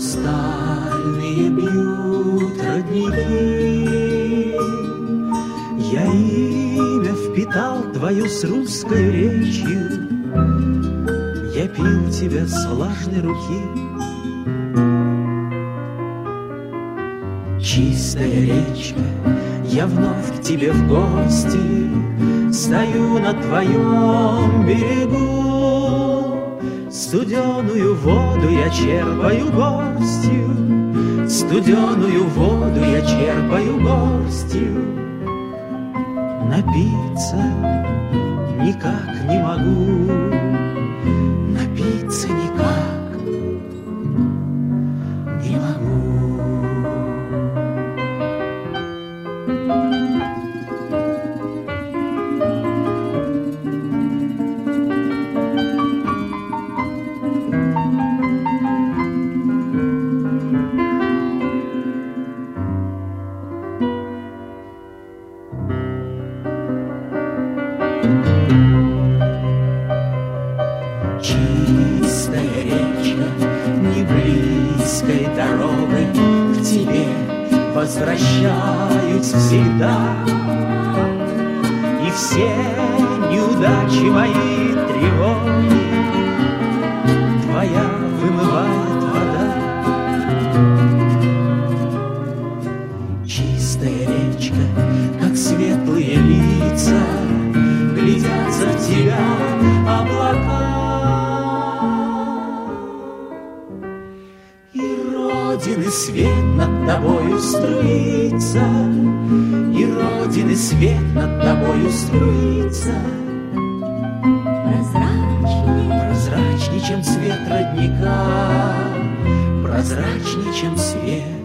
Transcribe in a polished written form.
хрустальные бьют родники. Я имя впитал твое с русской речью, я пил тебя с влажной руки. Чистая речка, я вновь к тебе в гости, стою на твоем берегу. Студеную воду я черпаю горстью, студеную воду я черпаю горстью. Напиться никак не могу, напиться никак не могу. Чистая речка, не близкой дорогой к тебе возвращаюсь всегда. И все неудачи мои, тревоги твоя вымывает вода. Чистая речка, как светлые лица, глядятся в тебя облака. Родины свет над тобою струится, и Родины свет над тобою струится. Прозрачней, чем свет родника, прозрачней, чем свет